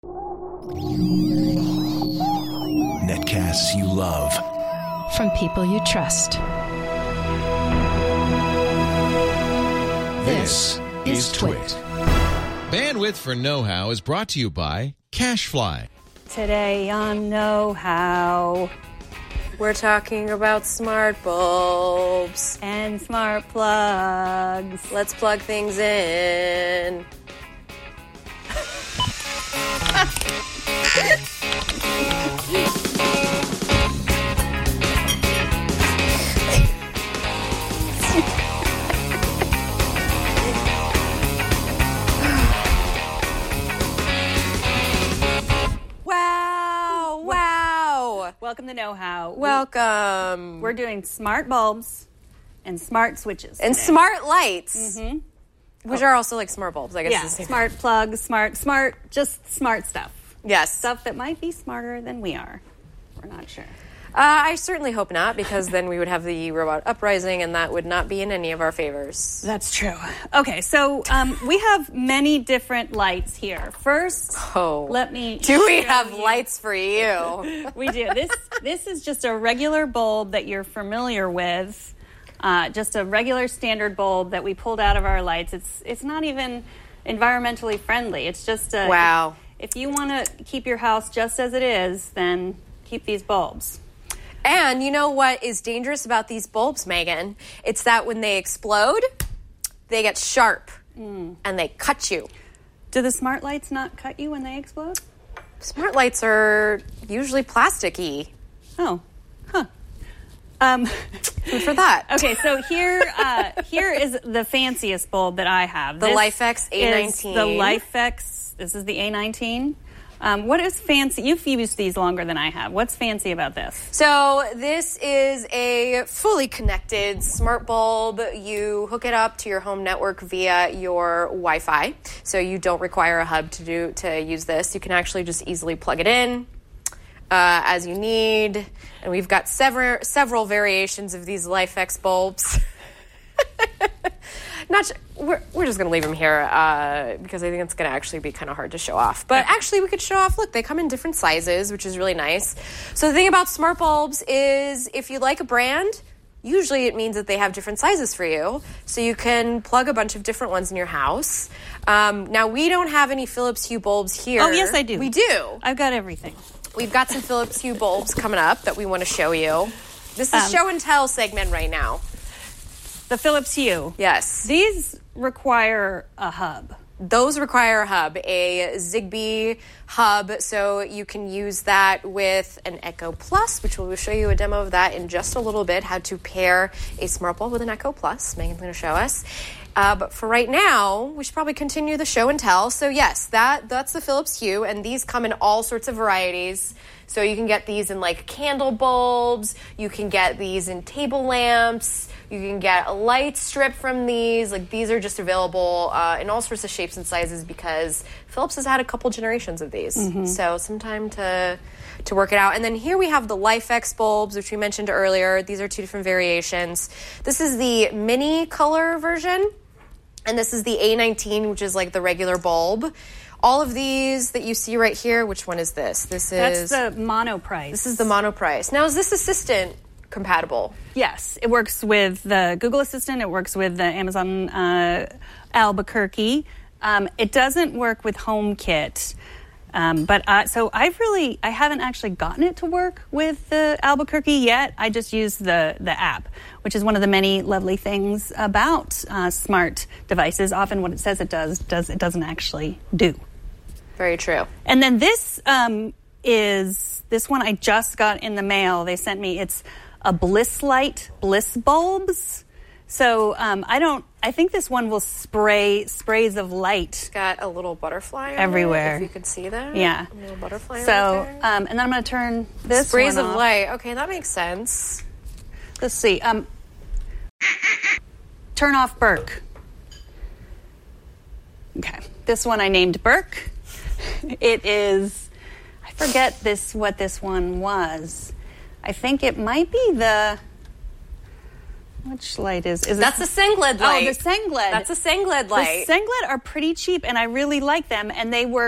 Netcasts you love. From people you trust. This is Twit. Bandwidth for Know-How is brought to you by CashFly. Today on Know-How, we're talking about smart bulbs and smart plugs. Let's plug things in. Wow. Welcome to Know-How. Welcome. We're doing smart bulbs and smart switches and today. Smart lights. Which are also like smart bulbs, I guess. Yeah, the same smart plugs, just smart stuff. Yes. Stuff that might be smarter than we are. We're not sure. I certainly hope not, because then we would have the robot uprising, and that would not be in any of our favors. That's true. Okay, so we have many different lights here. First, let me Do we have lights for you? We do. This is just a regular bulb that you're familiar with. Just a regular standard bulb that we pulled out of our lights. It's not even environmentally friendly. It's just a... Wow. If you want to keep your house just as it is, then keep these bulbs. And you know what is dangerous about these bulbs, Megan? It's that when they explode, they get sharp and they cut you. Do the smart lights not cut you when they explode? Smart lights are usually plasticky. Oh, huh. Food for that. Okay, so here is the fanciest bulb that I have. The LifeX A19. The LifeX. This is the A19. What is fancy? You've used these longer than I have. What's fancy about this? So this is a fully connected smart bulb. You hook it up to your home network via your Wi-Fi. So you don't require a hub to use this. You can actually just easily plug it in as you need. And we've got several variations of these LifeX bulbs. We're just going to leave them here because I think it's going to actually be kind of hard to show off. But actually, we could show off, look, they come in different sizes, which is really nice. So the thing about smart bulbs is if you like a brand, usually it means that they have different sizes for you. So you can plug a bunch of different ones in your house. Now, we don't have any Philips Hue bulbs here. Oh, yes, I do. We do. I've got everything. We've got some Philips Hue bulbs coming up that we want to show you. This is show and tell segment right now. The Philips Hue. Yes. These require a hub. Those require a hub, a Zigbee hub, so you can use that with an Echo Plus, which we'll show you a demo of that in just a little bit, how to pair a smart bulb with an Echo Plus. Megan's going to show us. But for right now, we should probably continue the show and tell. So yes, that's the Philips Hue, and these come in all sorts of varieties. So you can get these in like candle bulbs, you can get these in table lamps, you can get a light strip from these. Like these are just available in all sorts of shapes and sizes because Philips has had a couple generations of these. So some time to work it out. And then here we have the LifeX bulbs, which we mentioned earlier. These are two different variations. This is the mini color version, and this is the A19, which is like the regular bulb. All of these that you see right here, which one is this? That's the Monoprice. This is the Monoprice. Now, is this Assistant compatible? Yes, it works with the Google Assistant. It works with the Amazon Albuquerque. It doesn't work with HomeKit. So I haven't actually gotten it to work with the Albuquerque yet. I just use the app, which is one of the many lovely things about smart devices. Often what it says it doesn't actually do. Very true. And then this is this one I just got in the mail. They sent me. It's a Bliss Light Bliss bulbs. So I think this one will spray sprays of light. It's got a little butterfly everywhere. If you could see that. Yeah. A little butterfly so, right there. and then I'm going to turn this sprays one of off. light. Okay, that makes sense. Let's see. Turn off Burke. Okay. This one I named Burke. It is, I forget what this one was. I think it might be the, which light is That's the Sengled light. Oh, the Sengled. That's a Sengled light. The Sengled are pretty cheap, and I really like them, and they work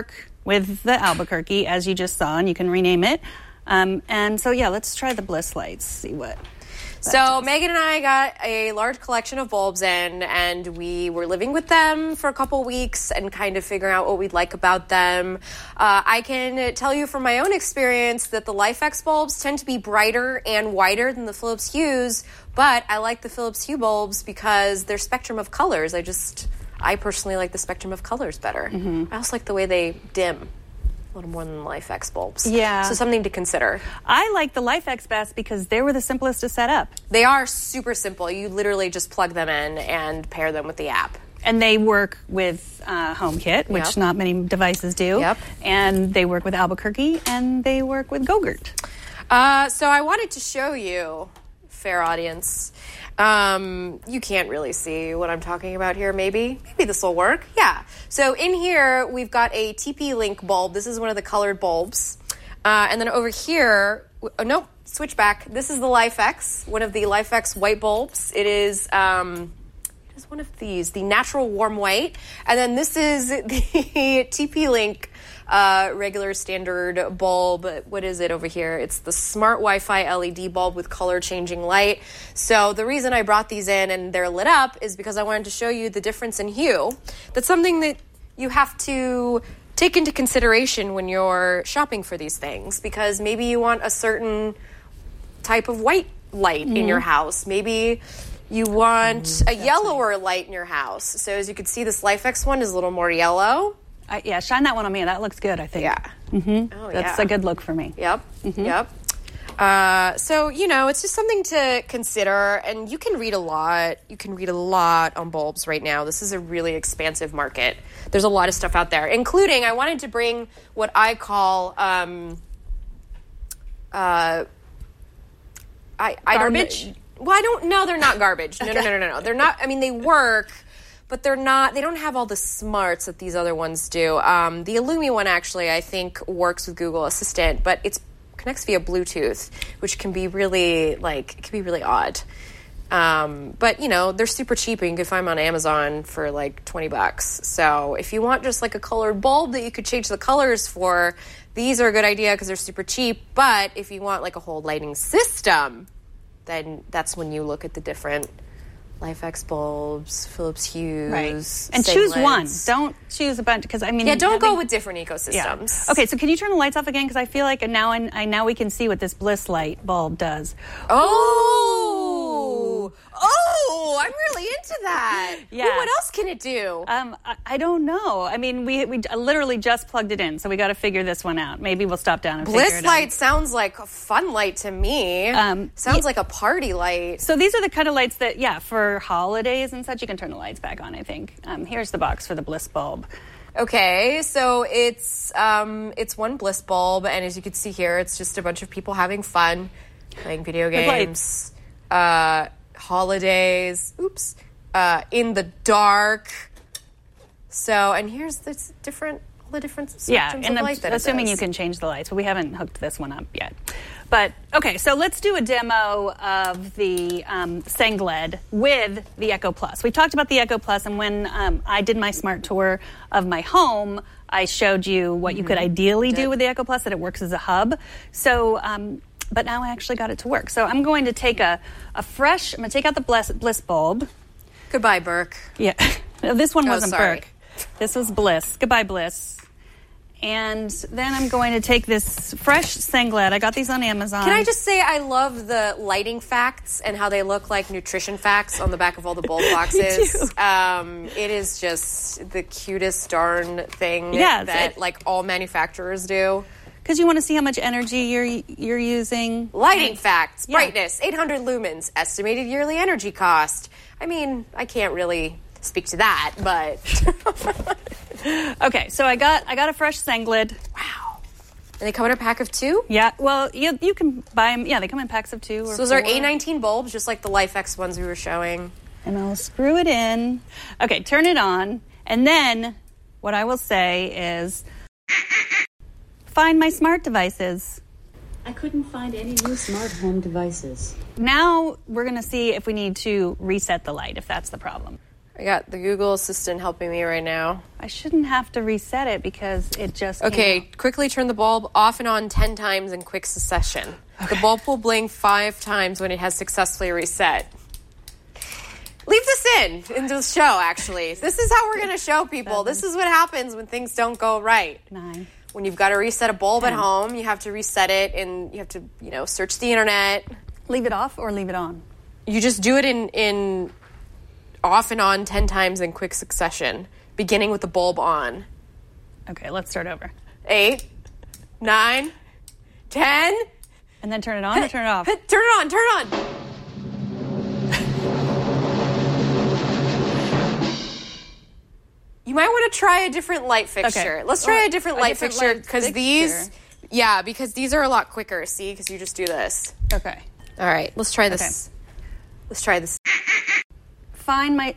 with the Albuquerque, as you just saw, and you can rename it. And so, yeah, let's try the Bliss lights, see what. So Megan and I got a large collection of bulbs in, and we were living with them for a couple weeks and kind of figuring out what we'd like about them. I can tell you from my own experience that the LifeX bulbs tend to be brighter and wider than the Philips Hues, but I like the Philips Hue bulbs because their spectrum of colors. I personally like the spectrum of colors better. I also like the way they dim a little more than the LifeX bulbs. Yeah. So something to consider. I like the LifeX best because they were the simplest to set up. They are super simple. You literally just plug them in and pair them with the app. And they work with HomeKit, which not many devices do. Yep. And they work with Albuquerque, and they work with Go-Gurt. So I wanted to show you, fair audience. You can't really see what I'm talking about here, maybe. Maybe this will work. Yeah. So in here, we've got a TP-Link bulb. This is one of the colored bulbs. And then over here, nope, switch back. This is the LifeX, one of the LifeX white bulbs. It is one of these, the natural warm white. And then this is the TP-Link regular standard bulb. What is it over here? It's the smart Wi-Fi LED bulb with color changing light. So the reason I brought these in and they're lit up is because I wanted to show you the difference in hue. That's something that you have to take into consideration when you're shopping for these things, because maybe you want a certain type of white light in your house. Maybe you want a yellower light in your house. So as you can see, this LifeX one is a little more yellow. Yeah, shine that one on me. That looks good, I think. Yeah. Oh, That's a good look for me. Yep. Yep. So, it's just something to consider, and you can read a lot. You can read a lot on bulbs right now. This is a really expansive market. There's a lot of stuff out there, including I wanted to bring what I call garbage. Well, I don't know. They're not garbage. No. They're not. I mean, they work, but they're not. They don't have all the smarts that these other ones do. The Illumi one actually, I think, works with Google Assistant, but it connects via Bluetooth, which can be really odd. But they're super cheap, and you can find them on Amazon for like $20. So if you want just like a colored bulb that you could change the colors for, these are a good idea because they're super cheap. But if you want like a whole lighting system, then that's when you look at the different LifeX bulbs, Philips Hues, right. And choose one. Don't choose a bunch, because don't go with different ecosystems. Yeah. Okay, so can you turn the lights off again? Because I feel like now we can see what this Bliss light bulb does. Oh, I'm really into that. Yeah. Well, what else can it do? I don't know. I mean, we literally just plugged it in, so we got to figure this one out. Maybe we'll stop down and figure it out. Bliss light sounds like a fun light to me. Sounds like a party light. So these are the kind of lights that, for holidays and such, you can turn the lights back on, I think. Here's the box for the Bliss bulb. Okay, so it's one Bliss bulb, and as you can see here, it's just a bunch of people having fun, playing video games, holidays, in the dark. So, and here's all the different spectrums of light that assuming you can change the lights, but we haven't hooked this one up yet. But, okay, so let's do a demo of the Sengled with the Echo Plus. We've talked about the Echo Plus, and when I did my smart tour of my home, I showed you what you could ideally do with the Echo Plus, that it works as a hub. So, but now I actually got it to work. So I'm going to take I'm going to take out the Bliss bulb. Goodbye, Burke. Yeah. This one wasn't sorry. Burke. This was Bliss. Goodbye, Bliss. And then I'm going to take this fresh Sengled. I got these on Amazon. Can I just say I love the lighting facts and how they look like nutrition facts on the back of all the bulb boxes. It is just the cutest darn thing that all manufacturers do. Because you want to see how much energy you're using. Lighting facts. Yeah. Brightness, 800 lumens. Estimated yearly energy cost. I mean, I can't really speak to that, but... Okay, so I got a fresh Sengled. Wow. And they come in a pack of 2? Yeah, well, you can buy them. Yeah, they come in packs of 2 or 4. So those are A19 bulbs, just like the LifeX ones we were showing. And I'll screw it in. Okay, turn it on. And then what I will say is... Find my smart devices. I couldn't find any new smart home devices. Now we're going to see if we need to reset the light, if that's the problem. I got the Google Assistant helping me right now. I shouldn't have to reset it because it just came Okay, out. quickly turn the bulb off and on 10 times in quick succession. The bulb will blink 5 times when it has successfully reset. Leave this into the show, actually. This is how we're going to show people. 7. This is what happens when things don't go right. 9. When you've got to reset a bulb 10. at home, you have to reset it and you have to, search the internet. Leave it off or leave it on? You just do it in off and on 10 times in quick succession, beginning with the bulb on. Okay, let's start over. 8, 9, 10. And then turn it on or turn it off? Turn it on. You might want to try a different light fixture. Okay. Let's try a different light fixture light because fixture. because these are a lot quicker. See, because you just do this. Okay. All right, let's try this. Let's try this. Find my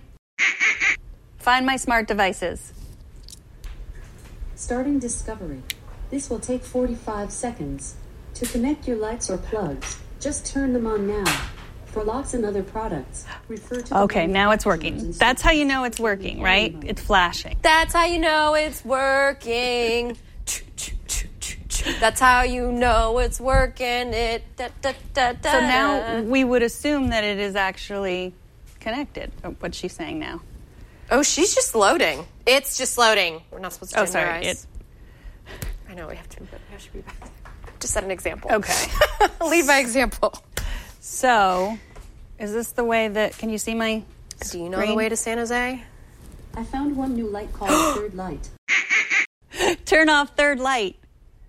smart devices. Starting discovery. This will take 45 seconds. To connect your lights or plugs, just turn them on now. For locks and other products, refer to the Okay, now it's working. That's how you know it's working, right? It's flashing. That's how you know it's working. That's how you know it's working. So now we would assume that it is actually connected. What's she saying now? Oh, she's just loading. It's just loading. We're not supposed to turn our sorry. eyes. I know, we have to be back. Just set an example. Okay. Lead by example. So, is this the way that... Can you see my Do you know screen? the way to San Jose? I found one new light called Third Light. Turn off third light.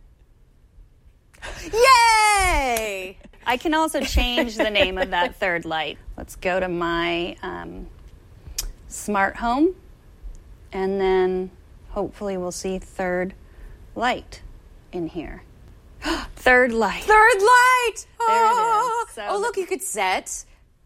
Yay! I can also change the name of that third light. Let's go to my smart home, and then hopefully we'll see third light in here. Third light. Third light! There it is. So oh, look, you could set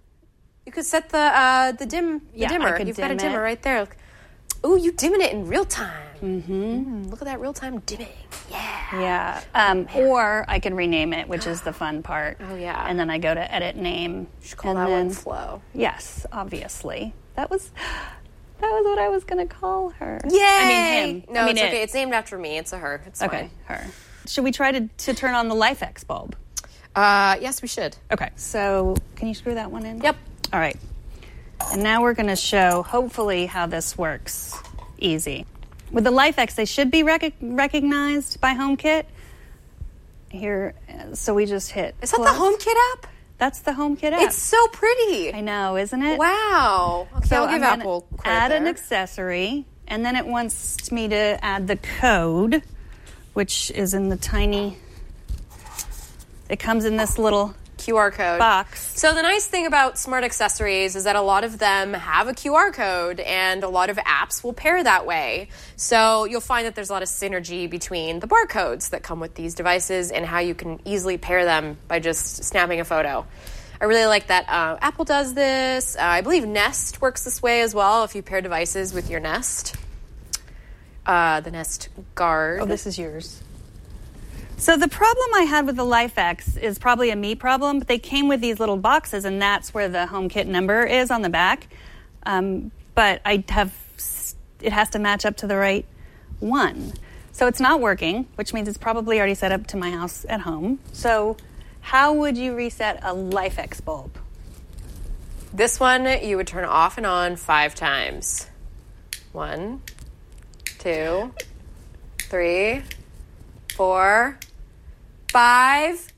the dimmer. I could You've got a dim dimmer it. right there. Oh, you dimming it in real time. Mm-hmm. Look at that real time dimming. Yeah. Yeah. Or I can rename it, which is the fun part. Oh, yeah. And then I go to edit name. You should call and that then, one Flo. Yes, obviously. That was what I was going to call her. Yay! I mean him. No, I mean it's okay. It's named after me. It's a her. It's Okay, fine. her. Should we try to turn on the LifeX bulb? Yes, we should. Okay. So can you screw that one in? Yep. All right. And now we're going to show, hopefully, how this works. Easy. With the LifeX, they should be recognized by HomeKit. Here, so we just hit. Is that plus. the HomeKit app? That's the HomeKit app. It's so pretty. I know, isn't it? Wow. Okay, So I'll give I'm gonna Apple credit add an there. accessory, and then it wants me to add the code, which is in the tiny. It comes in this little QR code. box. So the nice thing about smart accessories is that a lot of them have a QR code and a lot of apps will pair that way. So you'll find that there's a lot of synergy between the barcodes that come with these devices and how you can easily pair them by just snapping a photo. I really like that Apple does this. I believe Nest works this way as well if you pair devices with your Nest. The Nest Guard. Oh, this is yours. So the problem I had with the LifeX is probably a me problem, but they came with these little boxes, and that's where the HomeKit number is on the back. But it has to match up to the right one. So it's not working, which means it's probably already set up to my house at home. So how would you reset a LifeX bulb? This one you would turn off and on 5 times. 1, 2, 3, 4, 5.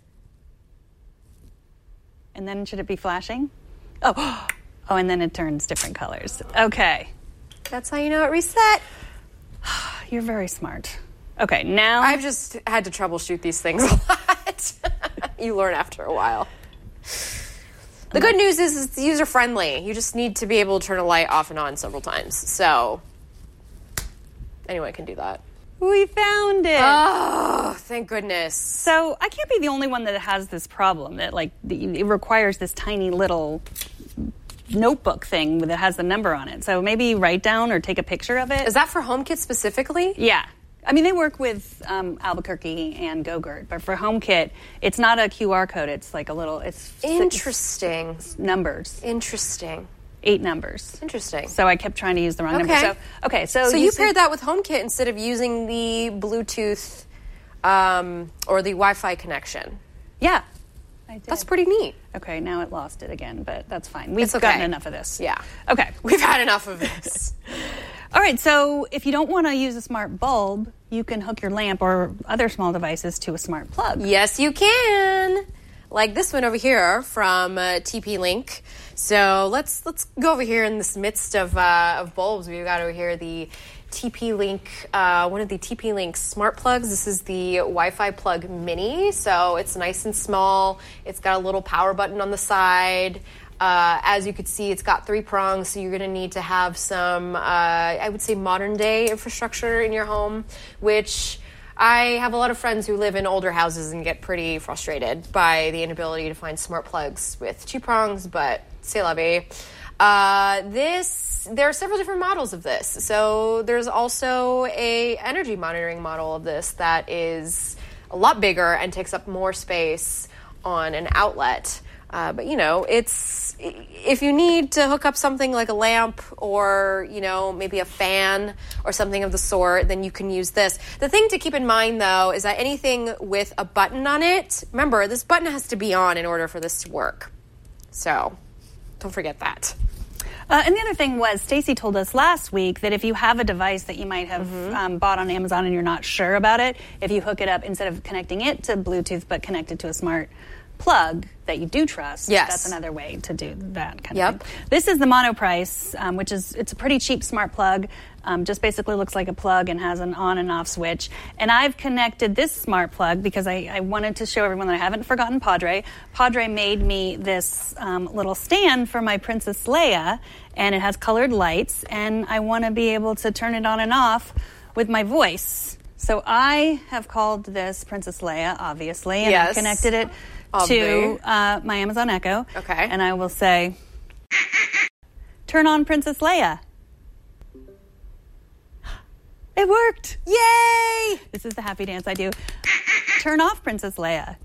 And then should it be flashing? Oh, and then it turns different colors. Okay. That's how you know it reset. You're very smart. Okay, now... I've just had to troubleshoot these things a lot. You learn after a while. The good news is it's user-friendly. You just need to be able to turn a light off and on several times. So anyone can do that. We found it. Oh, thank goodness. So I can't be the only one that has this problem. That it requires this tiny little notebook thing that has the number on it. So maybe write down or take a picture of it. Is that for HomeKit specifically? Yeah. I mean, they work with Albuquerque and Go-Gurt, but for HomeKit, it's not a QR code. It's like a little. It's Interesting. numbers. Interesting. 8 numbers. Interesting. So I kept trying to use the wrong number. So you paired that with HomeKit instead of using the Bluetooth or the Wi-Fi connection. Yeah, I did. That's pretty neat. Okay, now it lost it again, but that's fine. We've It's okay. gotten enough of this. Yeah. Okay. We've had enough of this. All right, so if you don't want to use a smart bulb, you can hook your lamp or other small devices to a smart plug. Yes, you can. Like this one over here from TP-Link. So let's go over here in this midst of bulbs. We've got over here the TP-Link, one of the TP-Link smart plugs. This is the Wi-Fi plug mini. So it's nice and small. It's got a little power button on the side. As you can see, it's got 3 prongs, so you're going to need to have some, I would say, modern-day infrastructure in your home, which I have a lot of friends who live in older houses and get pretty frustrated by the inability to find smart plugs with 2 prongs, but c'est la vie. There are several different models of this. So there's also a energy monitoring model of this that is a lot bigger and takes up more space on an outlet. But, it's if you need to hook up something like a lamp or, maybe a fan or something of the sort, then you can use this. The thing to keep in mind, though, is that anything with a button on it, remember, this button has to be on in order for this to work. So don't forget that. And the other thing was, Stacy told us last week that if you have a device that you might have bought on Amazon and you're not sure about it, if you hook it up, instead of connecting it to Bluetooth but connect it to a smart plug that you do trust, that's another way to do that kind of thing. This is the Monoprice, which it's a pretty cheap smart plug. Just basically looks like a plug and has an on and off switch. And I've connected this smart plug because I wanted to show everyone that I haven't forgotten Padre. Padre made me this little stand for my Princess Leia, and it has colored lights, and I want to be able to turn it on and off with my voice. So I have called this Princess Leia, obviously, and I've connected it to my Amazon Echo. Okay. And I will say, turn on Princess Leia. It worked. Yay! This is the happy dance I do. Turn off Princess Leia.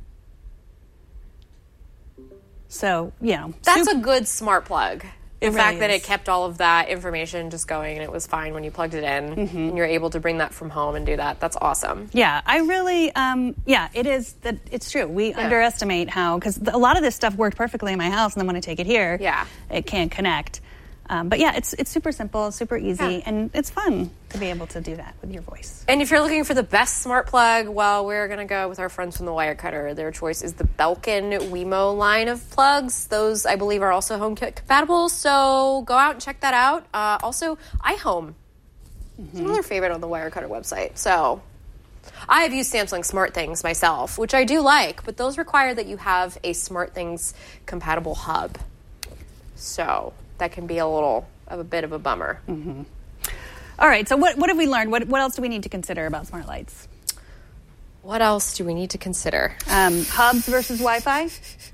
So, That's a good smart plug. The fact that is. it kept all of that information just going and it was fine when you plugged it in and you're able to bring that from home and do that. That's awesome. Yeah, I really, it is, it's true. We underestimate how, because a lot of this stuff worked perfectly in my house, and then when I take it here, it can't connect. But it's super simple, super easy, and it's fun to be able to do that with your voice. And if you're looking for the best smart plug, well, we're going to go with our friends from the Wirecutter. Their choice is the Belkin Wemo line of plugs. Those, I believe, are also HomeKit compatible, so go out and check that out. Also, iHome. It's another favorite on the Wirecutter website. So I have used Samsung SmartThings myself, which I do like, but those require that you have a SmartThings compatible hub. So that can be a bit of a bummer. Mm-hmm. All right, so what have we learned? What else do we need to consider about smart lights? What else do we need to consider? Hubs versus Wi-Fi?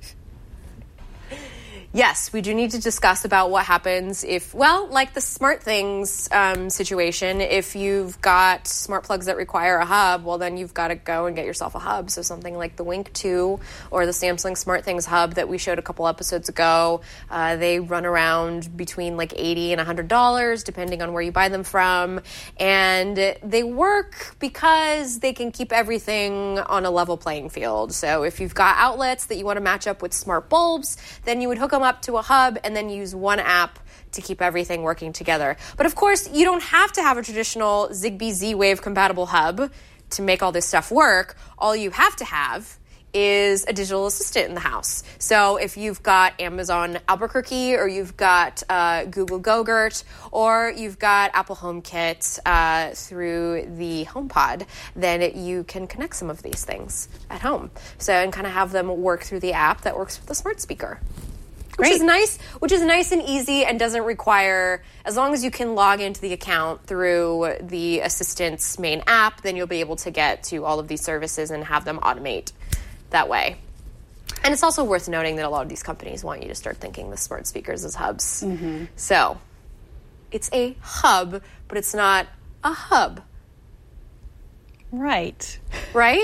Yes, we do need to discuss about what happens if, like the SmartThings situation, if you've got smart plugs that require a hub, well, then you've got to go and get yourself a hub. So something like the Wink 2 or the Samsung SmartThings hub that we showed a couple episodes ago, they run around between like $80 and $100, depending on where you buy them from. And they work because they can keep everything on a level playing field. So if you've got outlets that you want to match up with smart bulbs, then you would hook them up to a hub and then use one app to keep everything working together. But of course, you don't have to have a traditional Zigbee Z-Wave compatible hub to make all this stuff work. All you have to have is a digital assistant in the house. So if you've got Amazon Albuquerque, or you've got Google Go-Gurt, or you've got Apple HomeKit through the HomePod, then you can connect some of these things at home. So and kind of have them work through the app that works with the smart speaker. Which is nice and easy and doesn't require, as long as you can log into the account through the Assistant's main app, then you'll be able to get to all of these services and have them automate that way. And it's also worth noting that a lot of these companies want you to start thinking the smart speakers as hubs. Mm-hmm. So it's a hub, but it's not a hub. Right. Right?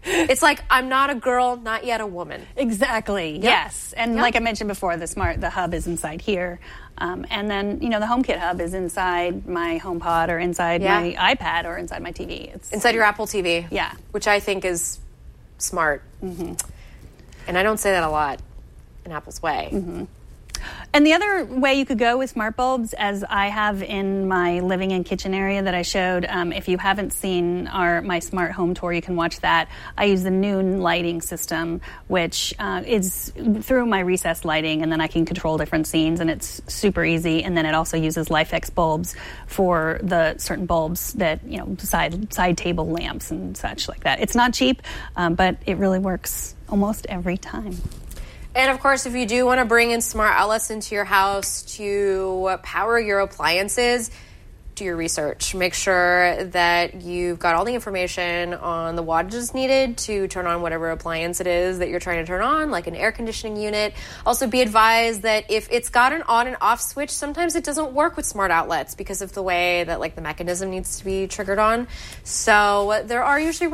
It's like, I'm not a girl, not yet a woman. Exactly. Yes. And like I mentioned before, the hub is inside here. And then, the HomeKit hub is inside my HomePod or inside my iPad or inside my TV. It's inside your Apple TV. Yeah. Which I think is smart. Mm-hmm. And I don't say that a lot in Apple's way. Mm-hmm. And the other way you could go with smart bulbs, as I have in my living and kitchen area that I showed, if you haven't seen my smart home tour, you can watch that. I use the Noon lighting system, which is through my recessed lighting, and then I can control different scenes, and it's super easy. And then it also uses LIFX bulbs for the certain bulbs that, side table lamps and such like that. It's not cheap, but it really works almost every time. And, of course, if you do want to bring in smart outlets into your house to power your appliances, do your research. Make sure that you've got all the information on the wattages needed to turn on whatever appliance it is that you're trying to turn on, like an air conditioning unit. Also, be advised that if it's got an on and off switch, sometimes it doesn't work with smart outlets because of the way that, the mechanism needs to be triggered on. So there are usually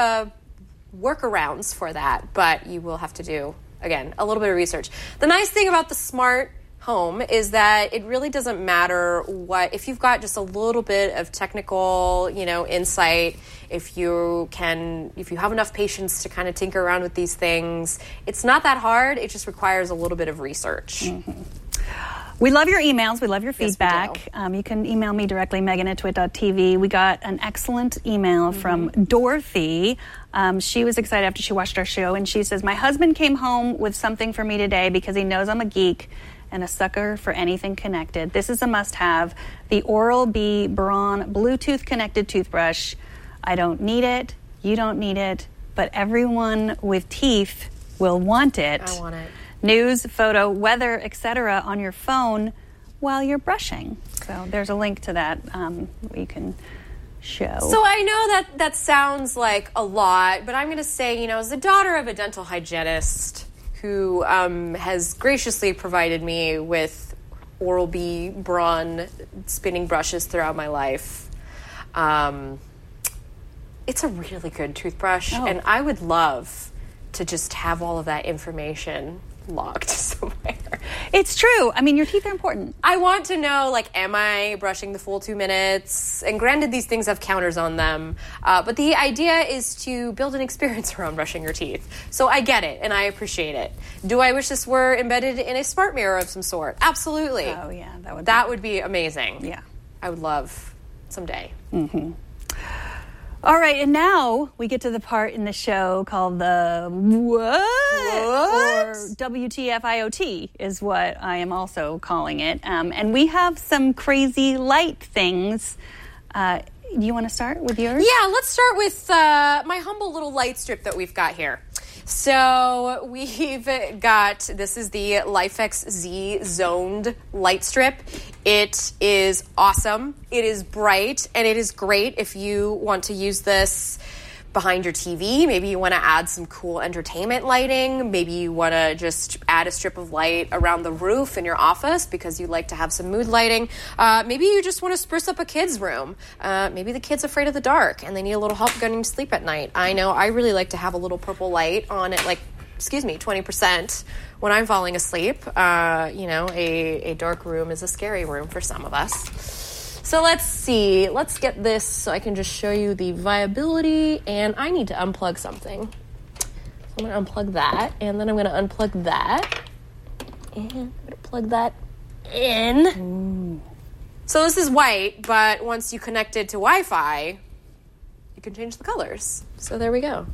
workarounds for that, but you will have to do, again, a little bit of research. The nice thing about the smart home is that it really doesn't matter if you've got just a little bit of technical, insight, if you have enough patience to kind of tinker around with these things, it's not that hard. It just requires a little bit of research. Mm-hmm. We love your emails. We love your feedback. Yes, you can email me directly, Megan@twit.tv. We got an excellent email from Dorothy. She was excited after she watched our show, and she says, my husband came home with something for me today because he knows I'm a geek and a sucker for anything connected. This is a must-have, the Oral-B Braun Bluetooth-connected toothbrush. I don't need it. You don't need it. But everyone with teeth will want it. I want it. News, photo, weather, etc. on your phone while you're brushing. So there's a link to that you can show. So I know that sounds like a lot, but I'm going to say, as the daughter of a dental hygienist who has graciously provided me with Oral-B Braun spinning brushes throughout my life, it's a really good toothbrush, and I would love to just have all of that information logged somewhere. It's true. I mean, your teeth are important. I want to know, am I brushing the full 2 minutes? And granted, these things have counters on them. But the idea is to build an experience around brushing your teeth. So I get it, and I appreciate it. Do I wish this were embedded in a smart mirror of some sort? Absolutely. Oh, yeah. That would be amazing. Yeah. I would love someday. Mm-hmm. All right, and now we get to the part in the show called the what? Or WTF-IoT is what I am also calling it. And we have some crazy light things. Do you want to start with yours? Yeah, let's start with my humble little light strip that we've got here. So we've got, this is the LIFX Z zoned light strip. It is awesome. It is bright, and it is great if you want to use this behind your TV. Maybe you want to add some cool entertainment lighting. Maybe you want to just add a strip of light around the roof in your office because you like to have some mood lighting. Maybe you just want to spruce up a kid's room. Maybe the kid's afraid of the dark and they need a little help getting to sleep at night. I know I really like to have a little purple light on it, 20% when I'm falling asleep. A dark room is a scary room for some of us. So let's see. Let's get this so I can just show you the viability. And I need to unplug something. So I'm going to unplug that. And then I'm going to unplug that. And I'm going to plug that in. Ooh. So this is white, but once you connect it to Wi-Fi, you can change the colors. So there we go.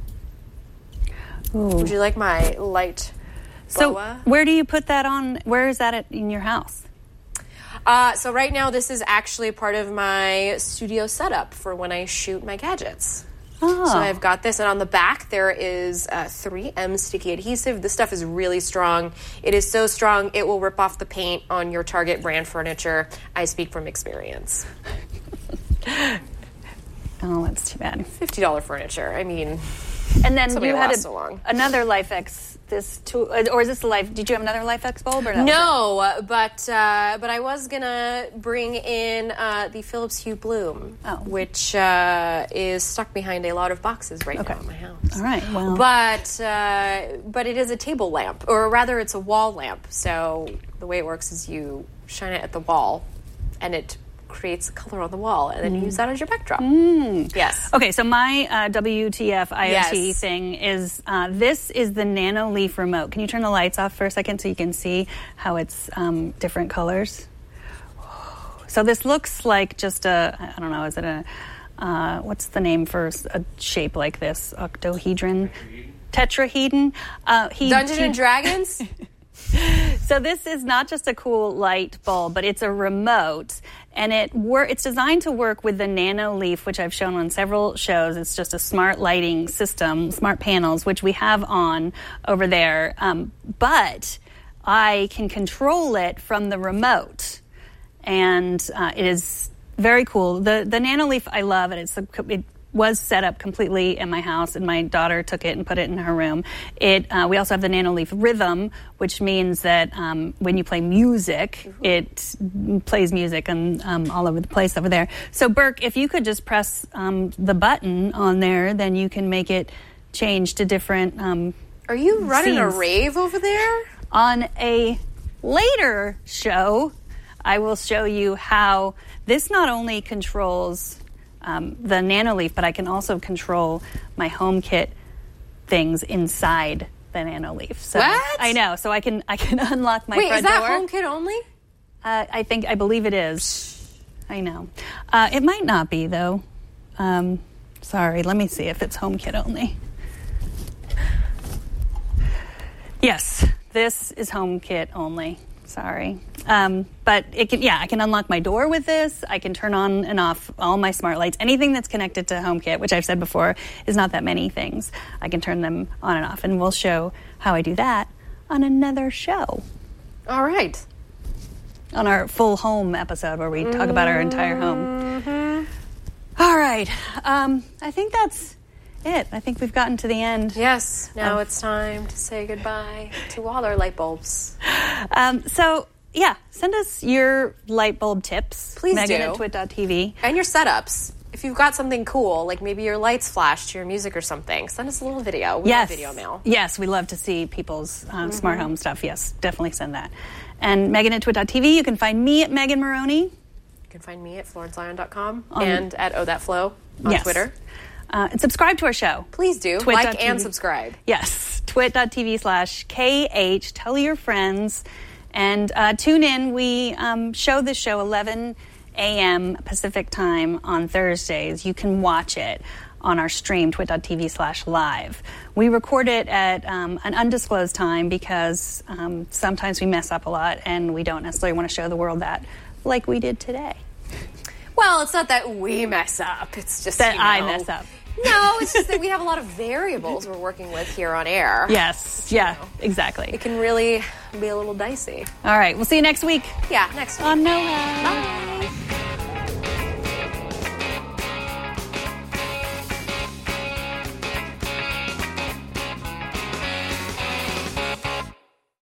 Ooh. Would you like my light boa? So where do you put that on? Where is that in your house? So right now, this is actually part of my studio setup for when I shoot my gadgets. Oh. So I've got this, and on the back there is 3M sticky adhesive. This stuff is really strong. It is so strong, it will rip off the paint on your Target brand furniture. I speak from experience. Oh, that's too bad. $50 furniture. I mean, And then Somebody you had lasts so long. another LifeX. Or is this the Life? Did you have another LifeX bulb or no? No, but I was gonna bring in the Philips Hue Bloom, which is stuck behind a lot of boxes right now in my house. All right. Well, but it is a table lamp, or rather, it's a wall lamp. So the way it works is you shine it at the wall, and it creates a color on the wall, and then you use that as your backdrop. Yes. Okay, so my WTF IoT thing is, this is the Nano Leaf remote. Can you turn the lights off for a second so you can see how it's different colors? So this looks like just I don't know, is it a, what's the name for a shape like this? Octohedron? Tetrahedron? Dungeons and Dragons? So this is not just a cool light bulb, but it's a remote, and it's designed to work with the Nano Leaf, which I've shown on several shows. It's just a smart lighting system, smart panels, which we have on over there. But I can control it from the remote, and it is very cool. The Nano Leaf, I love it. It was set up completely in my house, and my daughter took it and put it in her room. We also have the Nano Leaf Rhythm, which means that when you play music, it plays music and all over the place over there. So, Burke, if you could just press the button on there, then you can make it change to different Are you running scenes. a rave over there? On a later show, I will show you how this not only controls the Nano Leaf, but I can also control my HomeKit things inside the Nano Leaf. So What? I know. So I can unlock my Wait, front is that door. HomeKit only? I believe it is. I know. It might not be though. Sorry. Let me see if it's HomeKit only. Yes, this is HomeKit only. Sorry. But I can unlock my door with this. I can turn on and off all my smart lights. Anything that's connected to HomeKit, which I've said before is not that many things. I can turn them on and off, and we'll show how I do that on another show. All right. On our full home episode where we talk about our entire home. All right. I think that's it. I think we've gotten to the end. Yes. Now it's time to say goodbye to all our light bulbs. Send us your light bulb tips. Please Megan do. at twit.tv. And your setups. If you've got something cool, like maybe your lights flash to your music or something, send us a little video. We love video mail. Yes, we love to see people's smart home stuff. Yes, definitely send that. And Megan at twit.tv. You can find me at Megan Maroney. You can find me at FlorenceLion.com and at OThatFlow on Twitter. And subscribe to our show. Please do. Twit.tv. Like and subscribe. Yes, twit.tv/KH. Tell your friends. And tune in. We show this show 11 a.m. Pacific time on Thursdays. You can watch it on our stream, twit.tv/live. We record it at an undisclosed time because sometimes we mess up a lot and we don't necessarily want to show the world that like we did today. Well, it's not that we mess up. It's just That I mess up. No, it's just that we have a lot of variables we're working with here on air. Yes. Yeah, exactly. It can really be a little dicey. All right. We'll see you next week Yeah, next week. on Know How. Bye.